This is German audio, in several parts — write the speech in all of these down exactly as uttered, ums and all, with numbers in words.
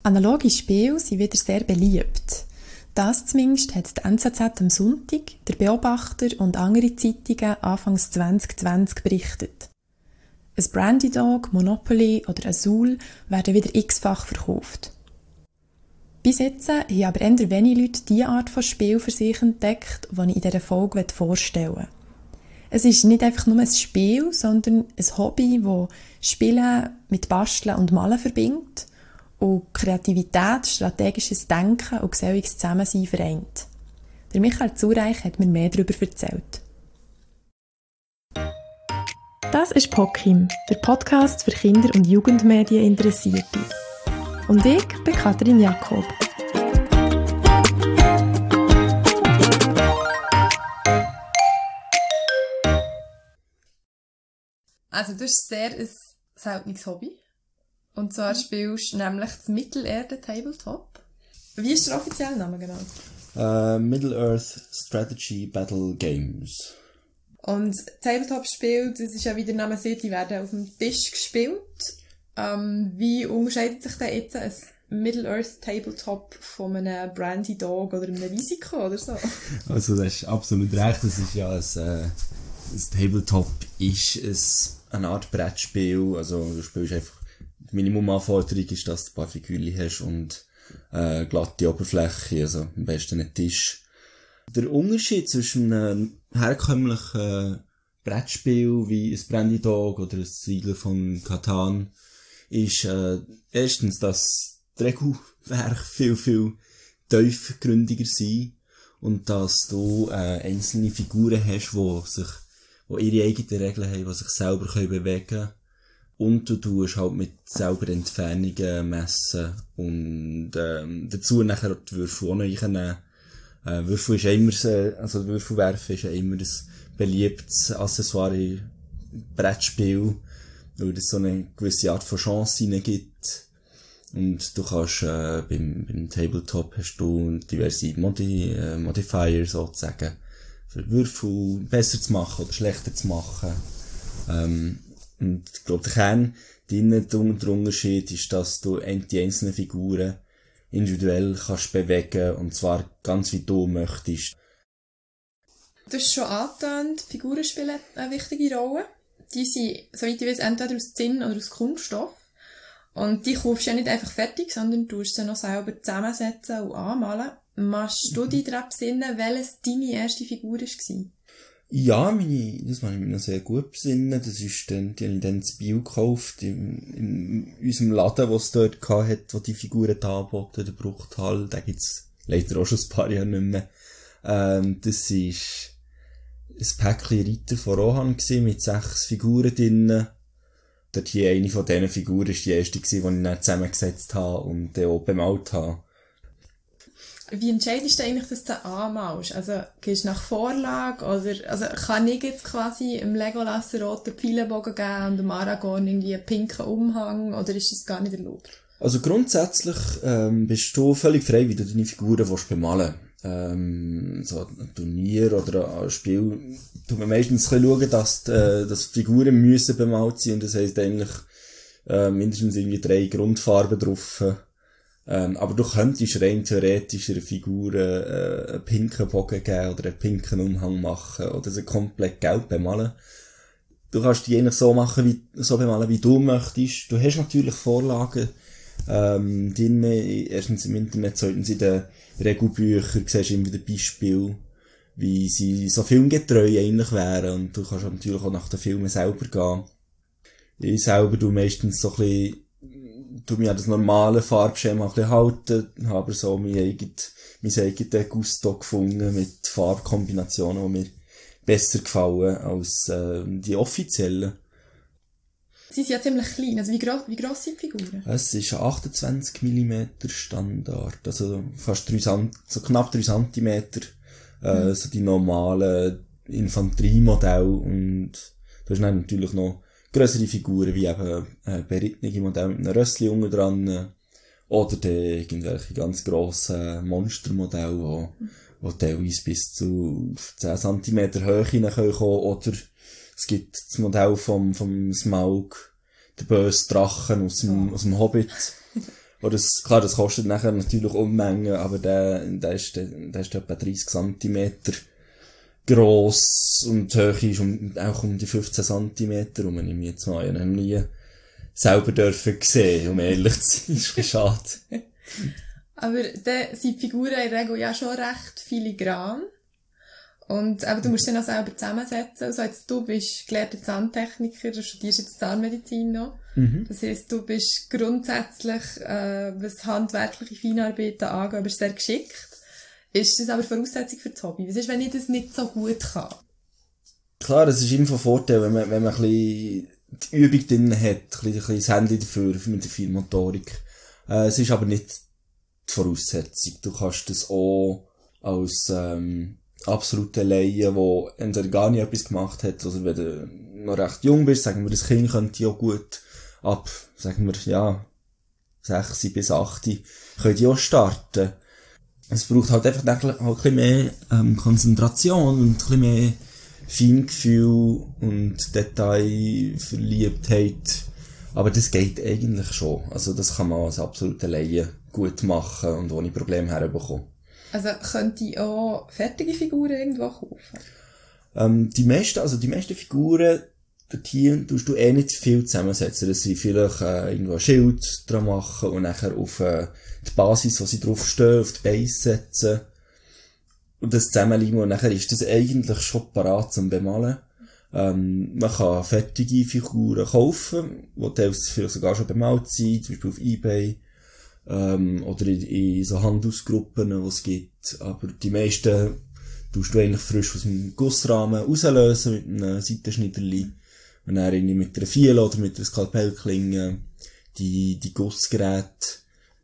Analoge Spiele sind wieder sehr beliebt. Das zumindest hat die N Z Z am Sonntag, der Beobachter und andere Zeitungen Anfangs zwanzig zwanzig berichtet. Ein Brandy Dog, Monopoly oder Azul werden wieder x-fach verkauft. Bis jetzt haben aber eher wenige Leute diese Art von Spiel für sich entdeckt, die ich in dieser Folge vorstellen möchte. Es ist nicht einfach nur ein Spiel, sondern ein Hobby, das Spielen mit Basteln und Malen verbindet und Kreativität, strategisches Denken und geselliges Zusammensein vereint. Der Michael Zureich hat mir mehr darüber erzählt. Das ist Pokim, der Podcast für Kinder- und Jugendmedieninteressierte. Und ich bin Katrin Jakob. Also du hast sehr ein seltenes Hobby. Und zwar spielst du nämlich das Mittelerde-Tabletop. Wie ist der offizielle Name genau? Uh, Middle-earth Strategy Battle Games. Und Tabletop-Spiele, das ist ja, wie der Name sagt, die werden auf dem Tisch gespielt. Ähm, wie unterscheidet sich denn jetzt ein Middle-earth Tabletop von einem Brandy Dog oder einem Risiko oder so? Also das ist absolut recht, das ist ja ein, äh, ein Tabletop ist ein, eine Art Brettspiel, also du spielst einfach, die Minimumanforderung ist, dass du ein paar Figürchen hast und äh, glatte Oberfläche, also am besten einen Tisch. Der Unterschied zwischen einem herkömmlichen Brettspiel wie ein Brandy Dog oder ein Siedler von Catan ist äh, erstens, dass die Regelwerke viel, viel tiefgründiger sind und dass du äh, einzelne Figuren hast, die sich, die ihre eigenen Regeln haben, die sich selber können bewegen können. Und du tust halt mit selber Entfernungen messen und ähm, dazu nachher die Würfel auch noch reinnehmen. Äh, Würfel ist immer, also Würfelwerfen ist ja immer ein beliebtes Accessoire im Brettspiel, weil es so eine gewisse Art von Chance gibt. Und du kannst, äh, beim, beim Tabletop hast du diverse Modi, äh, Modifier sozusagen, für Würfel besser zu machen oder schlechter zu machen. Ähm, und ich glaube, der Kern, der Unterschied ist, dass du die einzelnen Figuren individuell kannst bewegen, und zwar ganz wie du möchtest. Du hast schon angetönt, Figuren spielen eine wichtige Rolle. Die sind, soweit ich weiß, entweder aus Zinn oder aus Kunststoff. Und die kaufst du ja nicht einfach fertig, sondern du musst sie noch selber zusammensetzen und anmalen. Machst du dich daran besinnen, welches deine erste Figur war? Ja, meine, das kann ich mir noch sehr gut besinnen. Das ist dann, die habe ich dann das Bio gekauft, in, in unserem Laden, wo es dort hatte, wo die Figuren da angeboten, der Bruchtal. Da gibt's leider auch schon ein paar Jahre nicht mehr. Ähm, das ist ein Päckchen Ritter von Rohan gewesen, mit sechs Figuren drinnen. Dort hier eine von diesen Figuren war die erste gewesen, die ich dann zusammengesetzt habe und dann auch bemalt habe. Wie entscheidest du eigentlich, dass du anmalst? Also, gehst du nach Vorlage oder, also, kann ich jetzt quasi im Legolas einen roten Pfeilenbogen geben und dem Aragorn irgendwie einen pinken Umhang, oder ist das gar nicht erlaubt? Also grundsätzlich, ähm, bist du völlig frei, wie du deine Figuren willst bemalen. Ähm, so ein Turnier oder ein Spiel, tut man meistens schauen, dass, äh, dass Figuren müssen bemalt sein, und das heisst eigentlich, äh, mindestens irgendwie drei Grundfarben drauf. Ähm, aber du könntest rein theoretisch einer Figur äh, einen pinken Bogen geben oder einen pinken Umhang machen oder sie komplett gelb bemalen. Du kannst die eigentlich so machen, wie, so bemalen, wie du möchtest. Du hast natürlich Vorlagen, ähm, drin, erstens im Internet, zweitens in den Regelbüchern, siehst du immer wieder Beispiele, wie sie so filmgetreu eigentlich wären, und du kannst natürlich auch nach den Filmen selber gehen. Ich selber tu meistens so ein bisschen, tu mich an das normale Farbschema ein bisschen halten, habe aber so mein eigenes, mein eigenes Gusto gefunden mit Farbkombinationen, die mir besser gefallen als äh, die offiziellen. Sie sind ja ziemlich klein, also wie, gro- wie gross sind die Figuren? Es ist ein achtundzwanzig Millimeter Standard, also fast drei Sant- so knapp drei Zentimeter, äh, mhm. so die normalen Infanteriemodelle, und du hast dann natürlich noch grössere Figuren, wie eben äh, berittene Modelle mit einem Rössli unten dran, oder dann irgendwelche ganz grossen Monstermodelle, wo, wo teilweise bis zu zehn Zentimeter Höhe hineinkommen können, oder es gibt das Modell vom, vom Smaug, der böse Drachen aus dem, oh. aus dem Hobbit, Oder es, klar, das kostet nachher natürlich Unmengen, aber der, der ist, der ist etwa dreißig Zentimeter gross und die Höhe ist um, auch um die fünfzehn Zentimeter rum, ich jetzt mal. Ich habe nie selber dürfen sehen, um ehrlich zu sein. Das ist schade. Aber dann sind die Figuren in der Regel ja schon recht filigran. Und aber du musst dann auch selber zusammensetzen. Also jetzt, du bist gelehrter Zahntechniker, du studierst jetzt Zahnmedizin noch. Mhm. Das heisst, du bist grundsätzlich, äh, was handwerkliche Feinarbeiten angeht, aber sehr geschickt. Ist das aber Voraussetzung für das Hobby? Was ist, wenn ich das nicht so gut kann? Klar, es ist immer von Vorteil, wenn man, wenn man ein bisschen die Übung drin hat, ein bisschen, ein bisschen das Handy dafür, mit der Feinmotorik. Äh, es ist aber nicht die Voraussetzung. Du kannst das auch als, ähm, absolute Laie, der entweder gar nicht etwas gemacht hat, oder wenn du noch recht jung bist, sagen wir, das Kind könnte ja gut ab, sagen wir, ja, sechs bis acht, können die auch starten. Es braucht halt einfach halt ein bisschen mehr ähm, Konzentration und ein bisschen mehr Feingefühl und Detailverliebtheit. Aber das geht eigentlich schon. Also das kann man als absolute Laie gut machen und ohne Probleme herbekommen. Also könnte ich auch fertige Figuren irgendwo kaufen? Ähm, die meisten, also die meisten Figuren, dort hier tust du eh nicht viel zusammensetzen. Das sind vielleicht äh, irgendwo ein Schild dran machen und nachher auf äh, die Basis, wo sie drauf stehen, auf die Base setzen und das zusammenlegen und nachher ist das eigentlich schon parat zum Bemalen. Ähm, man kann fertige Figuren kaufen, die teilweise vielleicht sogar schon bemalt sind, zum Beispiel auf eBay. Ähm, oder in, in so Handelsgruppen, die es gibt. Aber die meisten tust du eigentlich frisch aus dem Gussrahmen rauslösen mit einem Seitenschneiderli. Und dann irgendwie mit einer Fiele oder mit einer Skalpellklinge die, die Gussgeräte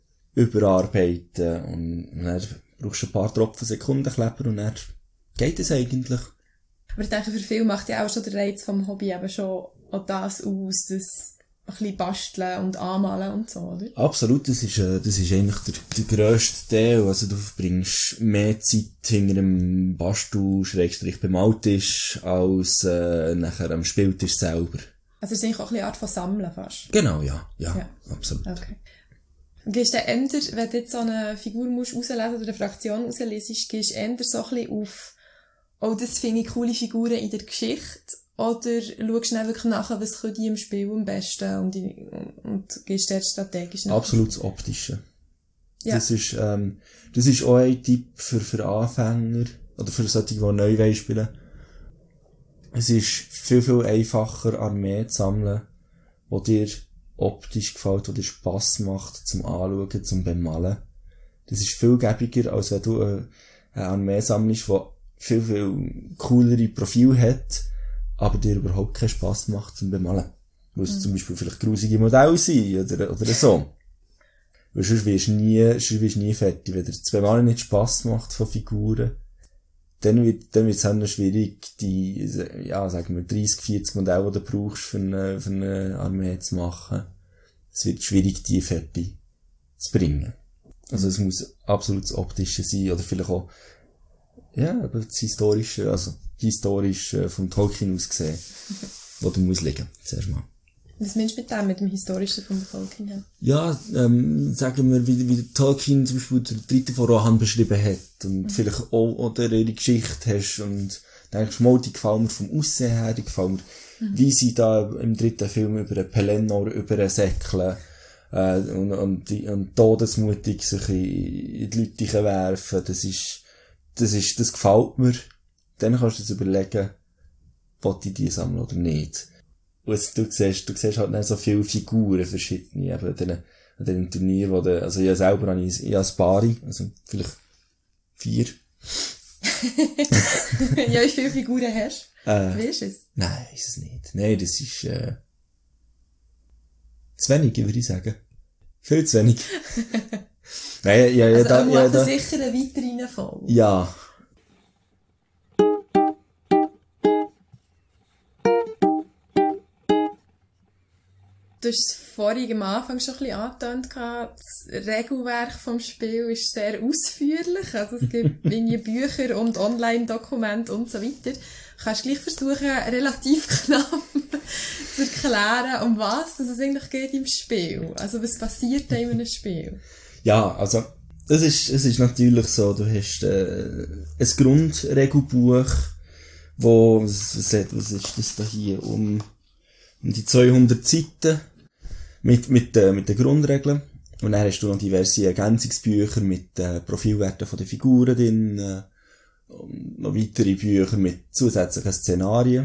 überarbeiten. Und dann brauchst du ein paar Tropfen Sekundenkleber und dann geht es eigentlich. Aber ich denke, für viele macht ja auch schon der Reiz vom Hobby eben schon auch das aus, dass ein bisschen basteln und anmalen und so, oder? Absolut, das ist, äh, das ist eigentlich der, der grösste Teil. Also du verbringst mehr Zeit hinter einem Bastel-Bemaltisch als äh, nachher am Spieltisch selber. Also es ist eigentlich auch ein bisschen Art von Sammeln fast? Genau, ja, ja, ja. absolut. Okay. Gehst du eher, wenn du jetzt so eine Figur musst rauslesen oder eine Fraktion rauslesest, gehst du eher so ein bisschen auf, oh, das finde ich coole Figuren in der Geschichte? Oder schaust du dann wirklich nachher, was können die im Spiel am besten und, die, und gehst dort strategisch nach? Absolut das Optische. Ja. Das ist, ähm, das ist auch ein Tipp für, für Anfänger oder für solche, die neu spielen. Es ist viel, viel einfacher, Armee zu sammeln, die dir optisch gefällt, die dir Spass macht zum Anschauen, zum Bemalen. Das ist viel gäbiger, als wenn du eine, eine Armee sammelst, die viel, viel coolere Profile hat, aber dir überhaupt keinen Spass macht zum Bemalen. Weil es mhm. zum Beispiel vielleicht grusige Modelle sind, oder, oder so. Weil sonst wirst du nie, sonst wirst du nie fertig. Wenn dir das Bemalen nicht Spass macht von Figuren, dann wird, dann wird es dann schwierig, die, ja, sagen wir, dreißig, vierzig Modelle, die du brauchst, für eine, für eine Armee zu machen. Es wird schwierig, die fertig zu bringen. Also es muss absolut das Optische sein, oder vielleicht auch, ja, aber das Historische, also, historisch äh, vom Tolkien aus gesehen, wo du musst liegen, zuerst mal. Was meinst du mit dem, mit dem Historischen vom Tolkien her? Ja, ähm, sagen wir, wie, wie der Tolkien zum Beispiel der dritte von Rohan beschrieben hat und mhm. vielleicht auch, oder ihre Geschichte hast und denkst, mal, die gefällt mir vom Aussehen her, die gefällt mir, mhm. wie sie da im dritten Film über einen Pelennor, über einen Säckle äh, und, und, und todesmutig sich in, in die Leute werfen, das ist, das ist, das gefällt mir. Dann kannst du dir überlegen, ob ich die sammeln oder nicht. Und du siehst, du siehst halt nicht so viele Figuren, verschiedene, eben an diesen, an diesen Turnieren, wo du, also ich selber habe ich, ich habe ein paar, also vielleicht vier. Ja, wie viele Figuren hast du? Äh, Weißt du es? Nein, ist es nicht. Nein, das ist, äh, zu wenig, würde ich sagen. Viel zu wenig. Nein, ja, ja, also, da, ja, da. sicher eine weitere Folge. Ja. Du hast es vorhin am Anfang schon ein bisschen angetönt. Das Regelwerk vom Spiel ist sehr ausführlich. Also es gibt irgendwie Bücher und Online-Dokumente und so weiter. kannst du gleich versuchen, relativ knapp zu erklären, um was es eigentlich geht im Spiel. Also was passiert da in einem Spiel? Ja, also es ist, es ist natürlich so, du hast äh, ein Grundregelbuch, wo, was, was ist das da hier, um, um die zweihundert Seiten mit, mit, äh, mit den Grundregeln. Und dann hast du noch diverse Ergänzungsbücher mit äh, Profilwerten von den Figuren drin, äh, und noch weitere Bücher mit zusätzlichen Szenarien.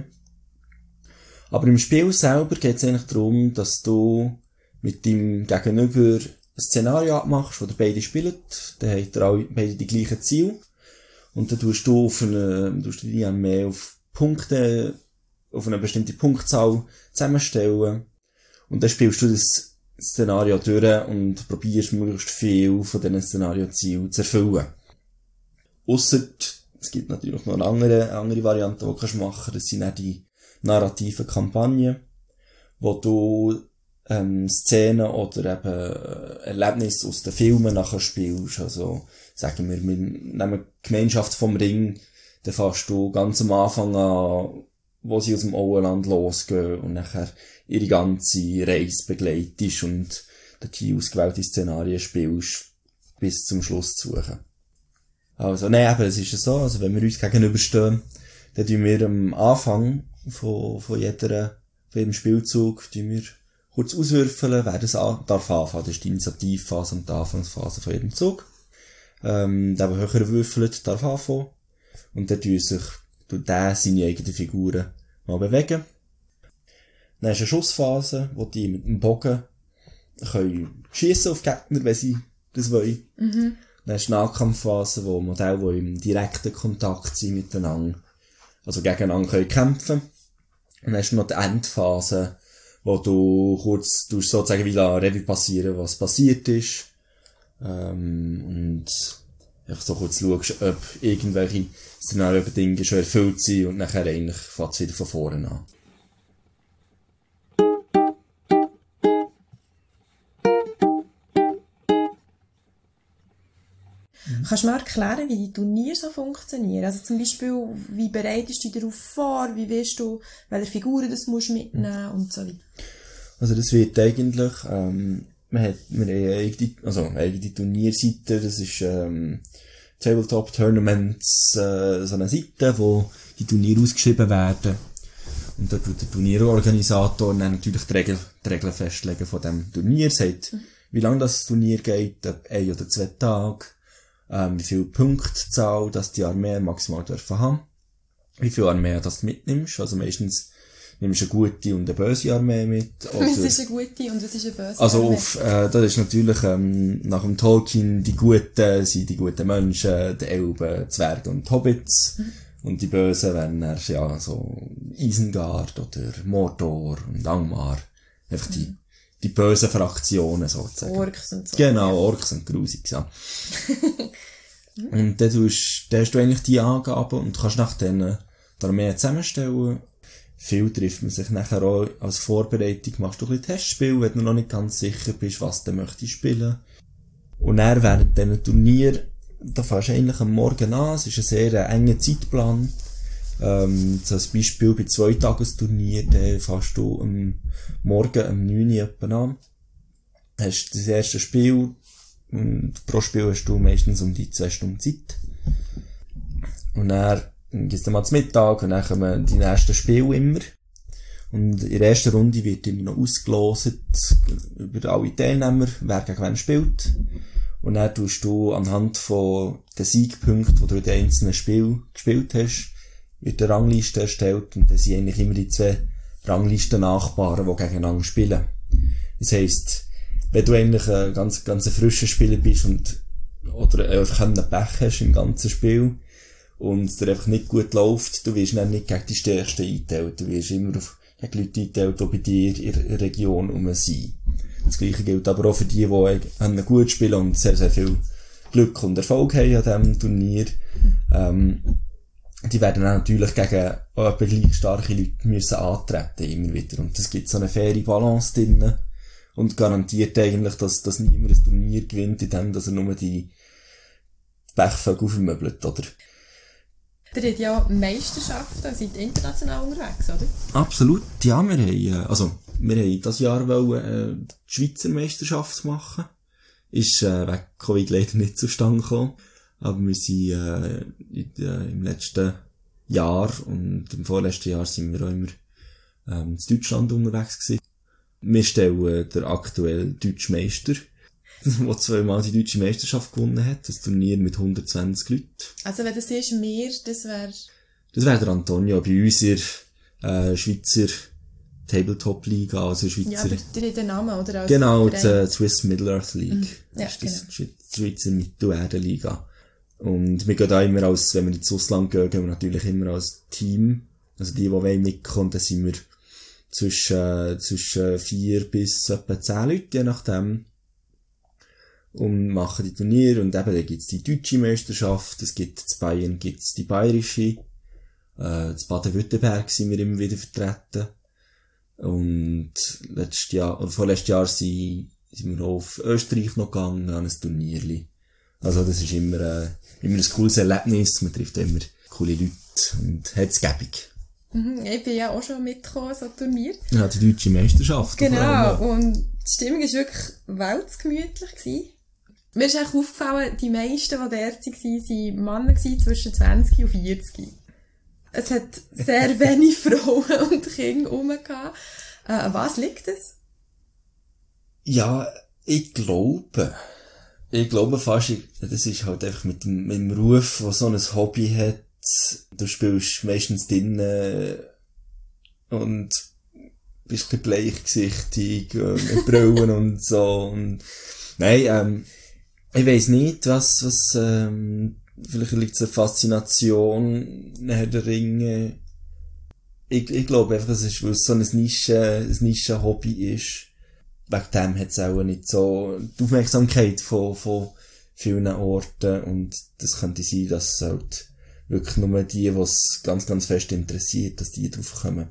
Aber im Spiel selber geht es eigentlich darum, dass du mit deinem Gegenüber ein Szenario abmachst, wo ihr beide spielt. Dann habt ihr alle, beide die gleichen Ziele. Und dann tust du auf eine, tust du die mehr auf Punkte, auf eine bestimmte Punktzahl zusammenstellen. Und dann spielst du das Szenario durch und probierst möglichst viel von diesen Szenariozielen zu erfüllen. Ausser, es gibt natürlich noch eine andere, eine andere Variante, die du machen kannst. Das sind auch die narrativen Kampagnen, wo du ähm, Szenen oder eben Erlebnisse aus den Filmen nachher spielst. Also, sagen wir, wir nehmen die Gemeinschaft vom Ring, dann fährst du ganz am Anfang an, wo sie aus dem Auenland losgehen und nachher ihre ganze Reise begleitest und dort hier ausgewählte Szenarien spielst, bis zum Schluss zu suchen. Also, nein, eben, es ist ja so, also wenn wir uns gegenüberstehen, dann tun wir am Anfang von, von jeder, von jedem Spielzug, tun wir kurz auswürfeln, wer das an, darf anfangen. Das ist die Initiativphase und die Anfangsphase von jedem Zug. Ähm, der, der höher würfelt, darf anfangen. Und dann tun sich, tut der seine eigenen Figuren mal bewegen. Dann ist eine Schussphase, wo die mit dem Bogen können schiessen auf Gegner, wenn sie das wollen. Mhm. Dann ist die Nahkampfphase, wo Modelle, die im direkten Kontakt sind miteinander, also gegeneinander können kämpfen. Und dann ist noch die Endphase, wo du kurz, du sozusagen wieder Revue passieren, was passiert ist. Ähm, und einfach so kurz schaust, ob irgendwelche Szenariobedingungen schon erfüllt sind und nachher eigentlich fängt es wieder von vorne an. Kannst du mir erklären, wie die Turniere so funktionieren? Also zum Beispiel, wie bereitest du dich darauf vor? Wie weißt du, welche Figuren du musst mitnehmen und so weiter? Also das wird eigentlich, ähm, man hat, wir haben eine eigene, also eine eigene Turnierseite, das ist, ähm, Tabletop Tournaments, äh, so eine Seite, wo die Turniere ausgeschrieben werden. Und da tut der Turnierorganisator dann natürlich die Regeln, die Regeln festlegen von dem Turnier, sagt, mhm. wie lange das Turnier geht, ob ein oder zwei Tage, ähm, wie viel Punktzahl, dass die Armee maximal dürfen haben, wie viel Armee das du mitnimmst, also meistens nimmst du eine gute und eine böse Armee mit. Oder, was ist eine gute und was ist eine böse also Armee? auf, äh, das ist natürlich, ähm, nach dem Tolkien, die Guten sind die guten Menschen, die Elben, Zwerge und Hobbits. Mhm. Und die Bösen wären dann, ja, so Isengard oder Mordor und Angmar. Einfach die, mhm. die bösen Fraktionen sozusagen. Orks und so. Genau, Orks und Grusig, ja. mhm. Und dann tust, dann hast du eigentlich die Angaben und kannst nach denen die Armee zusammenstellen. Viel trifft man sich nachher auch als Vorbereitung, machst du ein bisschen Testspiel, wenn du noch nicht ganz sicher bist, was du möchtest spielen. Und dann während diesen Turnier, da fährst du eigentlich am Morgen an, es ist ein sehr enger Zeitplan. Ähm, so als Beispiel bei Zweitagesturnier, da fährst du am Morgen um neun Uhr etwa an. Hast das erste Spiel, und pro Spiel hast du meistens um die zwei Stunden Zeit. Und dann Dann gibt's dann mal zum Mittag und dann kommen die nächsten Spiele immer. Und in der ersten Runde wird immer noch ausgelost über alle Teilnehmer, wer gegen wen spielt. Und dann tust du anhand von den Siegpunkten, die du in den einzelnen Spielen gespielt hast, wird eine Rangliste erstellt und dann sind eigentlich immer die zwei Ranglisten-Nachbarn, die gegeneinander spielen. Das heisst, wenn du eigentlich ein ganz, ganz frischer Spieler bist und, oder einfach einen Pech hast im ganzen Spiel, und es dir einfach nicht gut läuft, du wirst dann nicht gegen die Stärksten eingeteilt. Du wirst immer auf, gegen Leute eingeteilt, die bei dir in der Region rum sind. Das Gleiche gilt aber auch für die, die gut spielen und sehr, sehr viel Glück und Erfolg haben an diesem Turnier. Ähm, die werden dann natürlich gegen auch etwa gleich starke Leute müssen antreten, immer wieder. Und es gibt so eine faire Balance drin und garantiert eigentlich, dass, dass niemand ein Turnier gewinnt, indem dass er nur die Pechvögel vermöbelt, oder? Ihr habt ja Meisterschaften, seid international unterwegs, oder? Absolut, ja, wir haben, also, wir haben dieses Jahr wollen, äh, die Schweizer Meisterschaft machen. Ist, äh, wegen Covid leider nicht zustande gekommen. Aber wir sind, äh, in, äh, im letzten Jahr und im vorletzten Jahr sind wir auch immer, ähm, in Deutschland unterwegs gewesen. Wir stellen den aktuellen deutschen Meister, der zweimal die deutsche Meisterschaft gewonnen hat. Das Turnier mit hundertzwanzig Leuten. Also wenn das ist mir, das wäre... Das wäre der Antonio bei uns in der äh, Schweizer Tabletop-Liga, also Schweizer... Ja, aber der hat den Namen, oder? Als genau, die äh, Swiss Middle-earth League. Mhm. Ja, das ist genau. die Schweizer Mittelerde-Liga. Und wir gehen da immer als, wenn wir ins Ausland gehen, gehen wir natürlich immer als Team. Also die, die wollen mitkommen, dann sind wir zwischen, äh, zwischen vier bis etwa zehn Leute, je nachdem. Und machen die Turniere, und eben, da gibt's die deutsche Meisterschaft, es gibt in Bayern gibt's die bayerische, äh, in Baden-Württemberg sind wir immer wieder vertreten. Und letztes Jahr, oder vorletztes Jahr sind, sind wir auch auf Österreich noch gegangen, an ein Turnierli. Also das ist immer, äh, immer ein cooles Erlebnis, man trifft immer coole Leute und hat's gäbig. Mhm, ich bin ja auch schon mitgekommen, so ein Turnier. Ja, die deutsche Meisterschaft. Genau, und die Stimmung war wirklich weltgemütlich gewesen. Mir ist eigentlich aufgefallen, die meisten, die dort waren, waren Männer zwischen zwanzig und vierzig. Es hat sehr wenig Frauen und Kinder rum gehabt. Äh, an was liegt es? Ja, ich glaube, ich glaube fast, das ist halt einfach mit dem, mit dem Ruf, der so ein Hobby hat. Du spielst meistens drinnen und bist ein bisschen bleichgesichtig, mit Brillen und so. Und nein, ähm, ich weiss nicht, was, was, ähm, vielleicht liegt es eine Faszination nach der Ringe. Ich, ich glaube einfach, es ist, weil es so ein Nische, ein Nischen-Hobby ist. Wegen dem hat es auch nicht so die Aufmerksamkeit von, von vielen Orten, und das könnte sein, dass es halt wirklich nur die, die es ganz, ganz fest interessiert, dass die drauf kommen.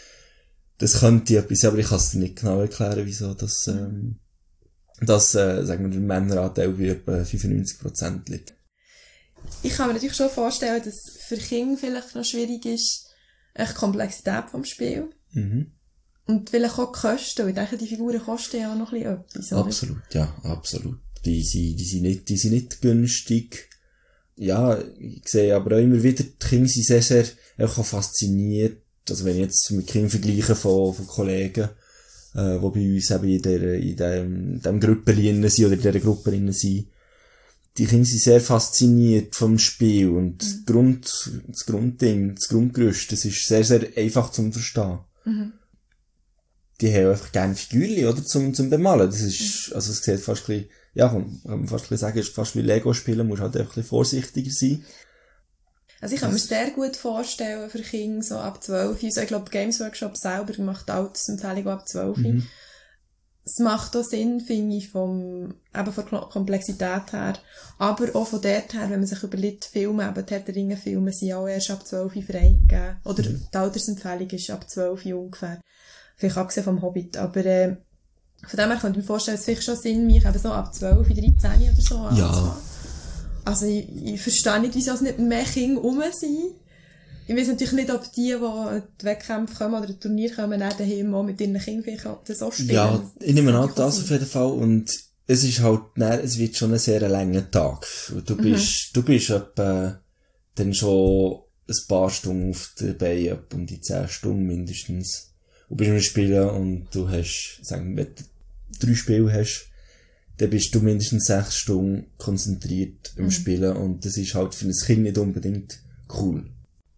Das könnte etwas, aber ich kann es dir nicht genau erklären, wieso das, ähm, dass, äh, sagen wir, der Männeranteil wie etwa fünfundneunzig Prozent liegt. Ich kann mir natürlich schon vorstellen, dass für Kinder vielleicht noch schwierig ist, die Komplexität vom Spiel. Mhm. Und vielleicht auch die Kosten. Ich denke, die Figuren kosten ja auch noch ein bisschen etwas, oder? Absolut, ja, absolut. Die sind, die sind nicht, die sind nicht günstig. Ja, ich sehe aber auch immer wieder, die Kinder sind sehr, sehr, auch fasziniert. Also wenn ich jetzt mit Kindern vergleiche von, von Kollegen, äh, die bei uns eben in der, in dem, dem Gruppchen sind oder in dieser Gruppe sind, die Kinder sind sehr fasziniert vom Spiel, und mhm. das Grund, das Grundding, das Grundgerüst, das ist sehr, sehr einfach zum Verstehen. Mhm. Die haben einfach gerne Figürchen, oder, zum, zum Bemalen. Das ist, also es sieht fast ein bisschen, ja, kann man fast ein bisschen sagen, es ist fast wie Lego spielen, muss halt einfach ein bisschen vorsichtiger sein. Also ich kann mir sehr gut vorstellen für Kinder so ab zwölf. Also ich glaube, Games Workshop selber macht Altersempfehlungen ab zwölf. Mhm. Es macht auch Sinn, finde ich, vom, eben von der Komplexität her, aber auch von dort her, wenn man sich überlegt, Filme, eben die Herr der Ringe Filme sind auch erst ab zwölf freigegeben. Oder mhm. die Altersempfehlung ist ab zwölf ungefähr. Vielleicht abgesehen vom Hobbit, aber äh, von dem her könnte ich mir vorstellen, es vielleicht schon Sinn, mich eben so ab zwölf, dreizehn oder so anzufangen. Ja. Also ich, ich verstehe nicht, wieso es nicht mehr Kinder rum sind. Ich weiss natürlich nicht, ob die, die die Wettkämpfe kommen oder ein Turnier kommen, auch daheim auch mit ihren Kindern vielleicht das auch spielen. Ja, ich nehme an, das auf jeden Fall. Und es ist halt, nein, es wird schon ein sehr langer Tag. Du bist, mhm. du bist etwa dann schon ein paar Stunden auf der Beine, etwa um die zehn Stunden mindestens. Du bist im Spielen und du hast, sagen wir, wenn du drei Spiele hast, dann bist du mindestens sechs Stunden konzentriert im mhm. Spielen, und das ist halt für ein Kind nicht unbedingt cool.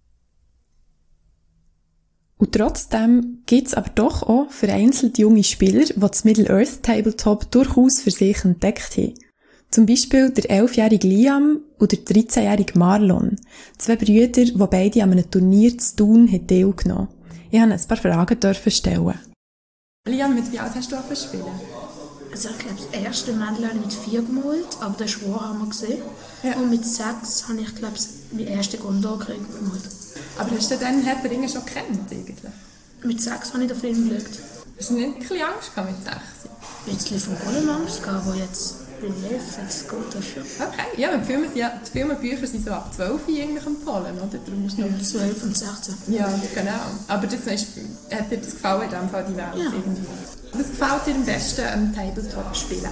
Und trotzdem gibt's aber doch auch vereinzelt junge Spieler, die das Middle-earth Tabletop durchaus für sich entdeckt haben. Zum Beispiel der elfjährige Liam oder der dreizehnjährige Marlon. Zwei Brüder, die beide an einem Turnier zu Thun teilgenommen haben. Ich durfte ein paar Fragen dürfen stellen. Liam, mit wie alt hast du angefangen zu spielen? Also ich glaube, das erste Mädel habe ich mit vier gemalt, aber den Schwur haben wir gesehen. Ja. Und mit sechs habe ich, glaube ich, meinen ersten Gondor-Krieg gemalt. Aber hast du dann Herr der Ringe schon gekannt, eigentlich? Mit sechs habe ich den Film geschaut. Hast du nicht ein bisschen Angst gehabt mit sechs? Ein bisschen von Gollum Angst gehabt, aber jetzt elf, das geht das schon. Okay, ja, die Filme, sind ja, die Filme und Bücher sind so ab zwölf eigentlich empfohlen, oder? Darum ist noch Ja, zwölf und sechzehn. Ja, genau. Aber das ist, hat dir das gefallen, in dem Fall, die Welt Ja. irgendwie? Was gefällt dir am besten am Tabletop-Spielen?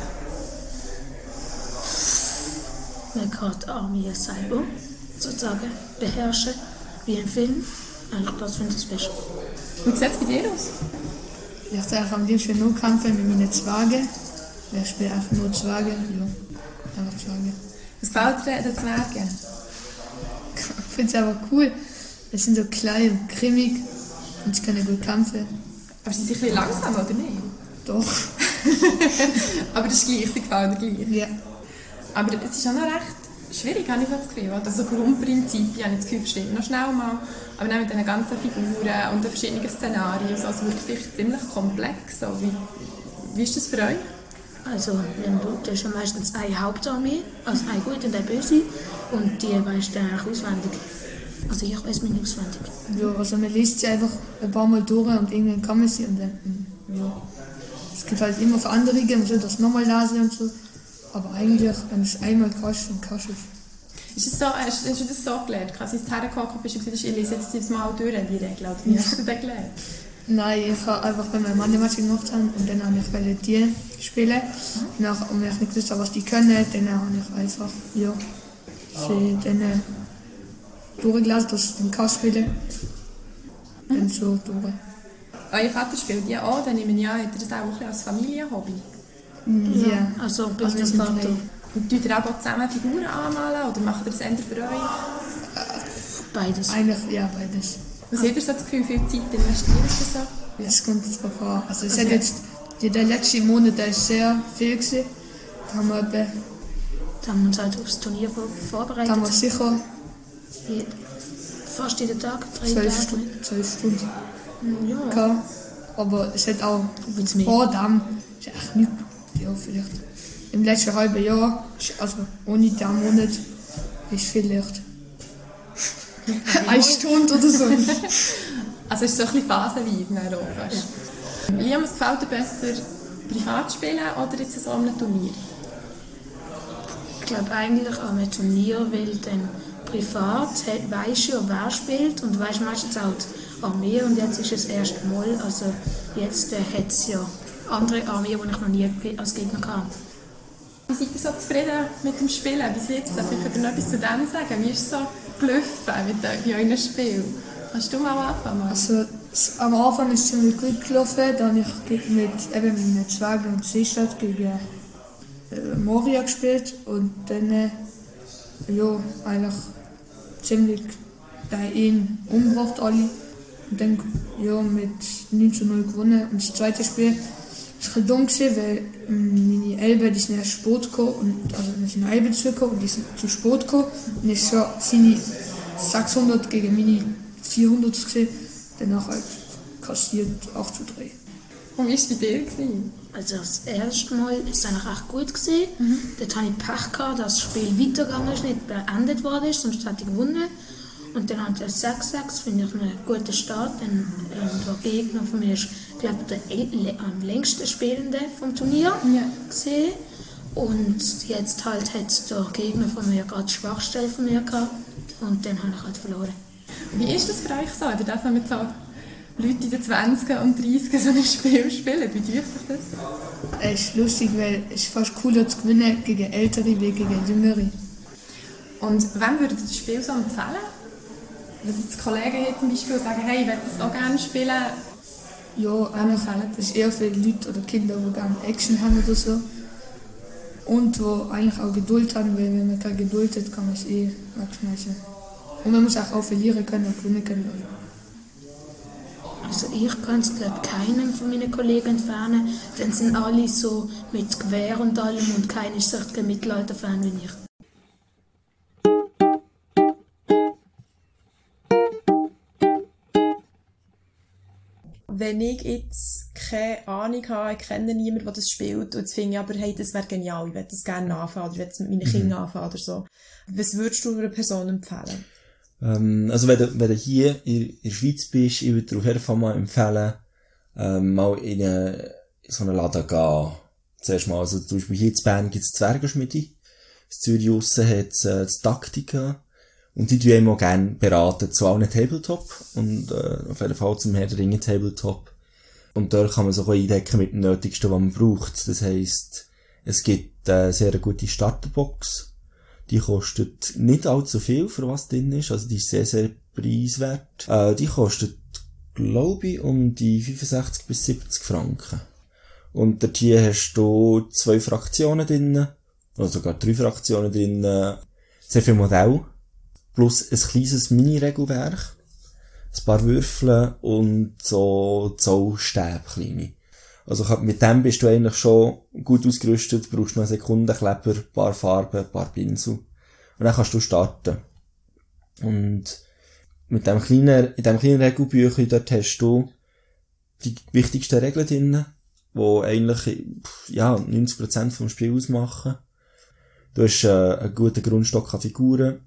Man kann die Armee selber sozusagen beherrschen, wie ein Film. Eigentlich das finde ich das Beste. Und wie sieht es bei dir aus? Ich sage am liebsten nur kämpfen mit meinen Zwergen. Ich spiele einfach nur Zwerge. Ja, einfach Zwerge. Was gefällt dir den Zwergen? Ich finde es aber cool. Die sind so klein und grimmig und sie können gut kämpfen. Aber sie sind ein bisschen langsam, oder nicht? Doch. Aber das ist gleich, sie gefällt dir gleich. Ja. Aber es ist auch noch recht schwierig, habe ich das Gefühl. Also Grundprinzipien, habe ich das Gefühl, verstehe ich noch schnell mal. Aber dann mit diesen ganzen Figuren und den verschiedenen Szenarien, also es wird wirklich ziemlich komplex. So, wie, wie ist das für euch? Also, wenn du, das ist ja meistens eine Hauptarmee, also eine gute und eine böse, und die weißt du eigentlich auswendig. Also ich weiß mich auswendig. Ja, also man liest sie einfach ein paar Mal durch und irgendwann kann man sie und dann, ja. Es gibt halt immer Veränderungen, man soll das nochmal lesen und so. Aber eigentlich, wenn du es einmal kannst, dann kannst du es. Ist es so, hast, hast du das so gelernt? Als du ins hergekommen bist und gesagt hast, ich lese jetzt das mal durch, die Regel, oder wie hast du das gelernt? Nein, ich habe einfach, wenn wir Mathematik gemacht haben und dann habe ich die spielen. Mhm. Nach, und wenn ich nicht gewusst habe, was die können, dann habe ich einfach, ja, sie dann äh, durchgelesen, dass ich den kann spielen. Mhm. Dann so durch. Euer Vater spielt ja auch, dann nehme ich an, hat er das auch ein bisschen als Familienhobby? Ja, Ja, also bei also meinem sind Vater. drei. Und tut ihr auch zusammen Figuren anmalen oder macht ihr das eher für euch? Beides. Eigentlich, ja, beides. Was habt ihr so das Gefühl, viel Zeit investiert ihr so? Es kommt drauf an. Also es Okay. hat jetzt, der der letzte Monat der ist sehr viel gewesen. Da haben wir, etwa- Da haben wir uns halt aufs Turnier vor- da vorbereitet. haben wir sicher Je- Fast jeden Tag, drei zwölf Tage. Stunden, zwölf Stunden Ja, gehabt. Aber es hat auch Wird's mehr? vor dem, ist echt nichts. Ja, vielleicht im letzten halben Jahr, also ohne den Monat, ist vielleicht eine Stunde oder so. Also es ist so ein bisschen phasenweise, dann auch fast. Liam, was gefällt dir besser, privat spielen oder jetzt so an einem Turnier? ich glaube eigentlich an einem Turnier, weil dann privat he- weisst du ja, wer spielt und weisst meistens auch die Armee und jetzt ist es das erste Mal, also jetzt äh, hat es ja andere Armee, die ich noch nie ge- als Gegner hatte. Wie seid ihr so zufrieden mit dem Spielen? Wie sieht es? Vielleicht könnt ihr noch etwas zu dem sagen. Wie ist es so gelaufen mit de- bei euren Spielen? Kannst du mal anfangen? Also s- am Anfang ist es ziemlich gut gelaufen, dann habe ich ge- mit, eben mit meinen Zwergen und Seestadt gegen äh, Moria gespielt und dann äh, ja, eigentlich ziemlich bei ihnen umgebracht alle. Und dann ja, mit neun zu null gewonnen. Und das zweite Spiel war ein bisschen dumm, gewesen, weil ähm, meine Elbe die sind erst Sport gekommen, und, also wir sind Elbe zugekommen und die sind zu Sport gekommen. Und ich war seine sechshundert gegen meine vierhundert gewesen. Danach halt kassiert acht zu drei. Und wie war es bei dir? Gewesen? Also das erste Mal war es eigentlich echt gut. Gewesen. Mhm. Dort hatte ich Pech gehabt, dass das Spiel weitergegangen ist, nicht beendet worden ist, sonst hätte ich gewonnen. Und dann hat er sechs sechs, finde ich einen guten Start. Dann ähm, der Gegner von mir ist, glaube ich, der el- am längsten Spielende vom Turnier Ja. gesehen. Und jetzt halt hat der Gegner von mir gerade die Schwachstelle von mir gehabt. Und dann habe ich halt verloren. Wie ist das für euch so? Oder das, wenn mit so Leute in den zwanziger und dreissiger so ein Spiel spielen? Wie dürft ihr das? Es ist lustig, weil es ist fast cooler zu gewinnen gegen Ältere wie gegen Jüngere. Und wem würdet ihr das Spiel so empfehlen? Wenn jetzt Kollegen hier zum Beispiel sagen, hey, ich würde das auch gerne spielen. Ja, eigentlich, das ist eher für Leute oder Kinder, die gerne Action haben oder so. Und die eigentlich auch Geduld haben, weil wenn man keine Geduld hat, kann man es eh wegschmeißen. Und man muss auch, auch verlieren können und gewinnen können. Also ich kann es glaube keinem von meinen Kollegen entfernen. Dann sind alle so mit Gewehr und allem und keiner ist so ein Mittelalter-Fan wie ich. Wenn ich jetzt keine Ahnung habe, ich kenne niemanden, der das spielt, und jetzt finde ich aber, hey, das wäre genial, ich würde das gerne anfangen, oder ich würde es mit meinen Kindern anfangen oder so. Was würdest du einer Person empfehlen? Ähm, also wenn du, wenn du hier in, in der Schweiz bist, ich würde dir auf jeden Fall mal empfehlen, ähm, mal in, eine, in so einen Laden gehen, zuerst mal, also zum Beispiel hier in Bern gibt es Zwergenschmiede, in Zürich aussen hat es äh, das Taktika, und die tun einem auch gerne beraten zu allen Tabletop, und äh, auf jeden Fall zum Herr der Ringe Tabletop. Und dort kann man sich auch eindecken mit dem Nötigsten, was man braucht. Das heisst, es gibt eine sehr gute Starterbox, die kostet nicht allzu viel, für was drin ist, also die ist sehr, sehr preiswert. Äh, die kostet, glaube ich, um die fünfundsechzig bis siebzig Franken. Und dort hier hast du zwei Fraktionen drin, oder sogar drei Fraktionen drin, sehr viel Modell, plus ein kleines Mini-Regelwerk, ein paar Würfel und so Zollstäbe kleine. Also mit dem bist du eigentlich schon gut ausgerüstet, brauchst noch einen Sekundenkleber, ein paar Farben, ein paar Pinsel. Und dann kannst du starten. Und mit dem kleinen, in dem kleinen Regelbüchlein dort hast du die wichtigsten Regeln drin, die eigentlich, ja, neunzig Prozent vom Spiel ausmachen. Du hast äh, einen guten Grundstock an Figuren.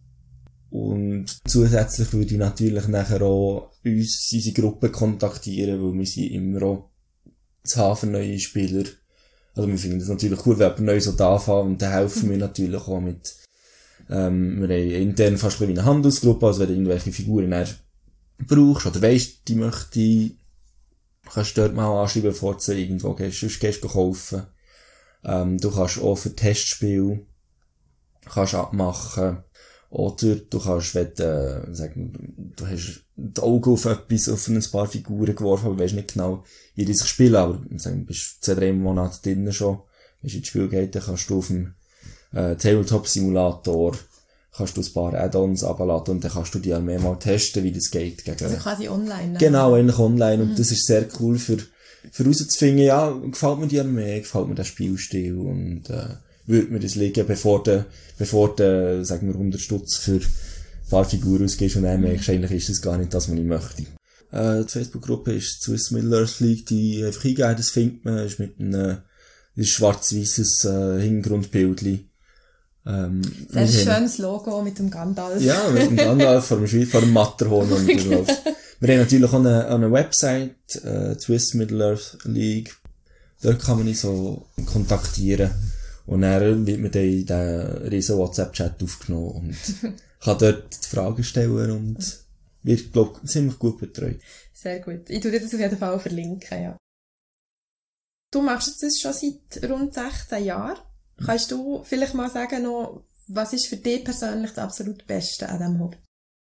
Und zusätzlich würde ich natürlich nachher auch uns, unsere Gruppe kontaktieren, weil wir sind immer auch zu haben für neue Spieler. Also wir finden das natürlich cool, wenn jemand Neues anfangen, und dann helfen wir natürlich auch mit, ähm, wir haben intern fast wie eine Handelsgruppe, also wenn du irgendwelche Figuren dann brauchst, oder weisst, die möchte, kannst du dort mal anschreiben, bevor du irgendwo gehst, sonst gehst du kaufen. Ähm, du kannst auch für Testspiel, kannst abmachen, oder du kannst, wenn du, äh, sagen, du hast die Augen auf etwas, auf ein paar Figuren geworfen, aber weisst nicht genau, wie die sich spielen, aber sagen, du bist zwei, drei Monate drinnen schon, wenn es ins Spiel geht, dann kannst du auf dem äh, Tabletop-Simulator kannst du ein paar Add-ons runterladen und dann kannst du die auch mehrmal testen, wie das geht. Gegen, also quasi online. Ne? Genau, eigentlich online, und mhm. das ist sehr cool für, für rauszufinden, ja, gefällt mir die Armee, gefällt mir der Spielstil, und äh, würde mir das liegen, bevor du, bevor du, sagen wir, hundert Stutz für ein paar Figuren ausgehst, und dann merkst du, eigentlich ist das gar nicht das, was ich möchte. Äh, die Facebook-Gruppe ist Swiss Middle-earth League, die einfach eingeben, das findet man, ist mit einem, das ist schwarz-weisses, äh, Hintergrundbildli. Ähm, sehr schönes Logo mit dem Gandalf. Ja, mit dem Gandalf, vor dem Schweiz, vor dem Matterhorn und so. Wir haben natürlich auch eine, eine Website, äh, Swiss Middle-earth League. Dort kann man uns so kontaktieren. Und dann wird man dann in diesen riesen WhatsApp-Chat aufgenommen und kann dort die Fragen stellen und wird, glaube ich, ziemlich gut betreut. Sehr gut. Ich tue dir das auf jeden Fall verlinken, ja. Du machst das schon seit rund sechzehn Jahren. Kannst du vielleicht mal sagen noch, was ist für dich persönlich das absolut Beste an diesem Hobby?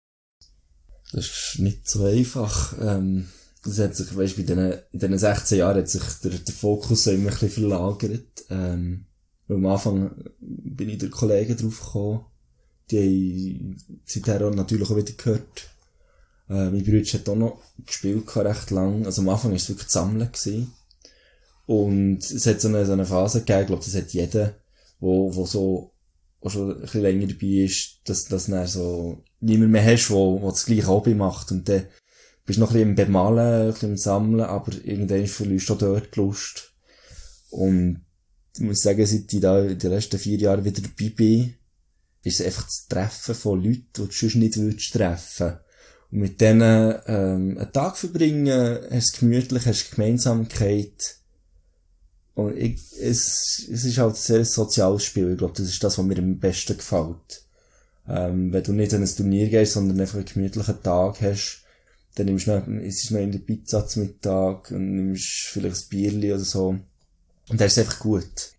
Das ist nicht so einfach. Ähm, das hat sich, weißt, bei diesen, in diesen sechzehn Jahren hat sich der, der Fokus immer ein bisschen verlagert. Ähm, Weil am Anfang bin ich durch Kollegen drauf gekommen, die haben seither auch natürlich auch wieder gehört. Äh, mein Bruder hat auch noch gespielt, recht lang. Also am Anfang war es wirklich das Sammeln gewesen. Und es hat so eine, so eine Phase gegeben, ich glaube, das hat jeder, wo, wo so, wo schon ein bisschen länger dabei ist, dass, dass du so niemand mehr hast, wo, wo das gleiche Hobby macht. Und dann bist du noch ein bisschen im Bemalen, ein bisschen im Sammeln, aber irgendwann verlierst du auch dort die Lust. Und ich muss sagen, seit ich da in den letzten vier Jahren wieder dabei bin, ist es einfach das Treffen von Leuten, die du sonst nicht würdest treffen. Und mit denen ähm, einen Tag verbringen, hast du gemütlich, hast du Gemeinsamkeit. Und ich, es, es ist halt ein sehr soziales Spiel. Ich glaube, das ist das, was mir am besten gefällt. Ähm, wenn du nicht an ein Turnier gehst, sondern einfach einen gemütlichen Tag hast, dann nimmst du noch, isst noch in der Pizza zum Mittag und nimmst vielleicht ein Bierli oder so. Und das ist einfach gut.